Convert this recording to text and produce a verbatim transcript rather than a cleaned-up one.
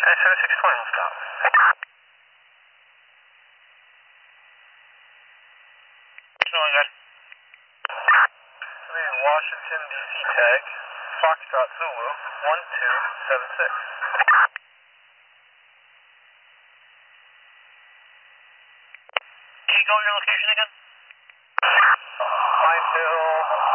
seven six twenty will stop. Snowing good. Washington, D C tag, Foxtrot Zulu, one two seven six. Can you go your location again? Pineville,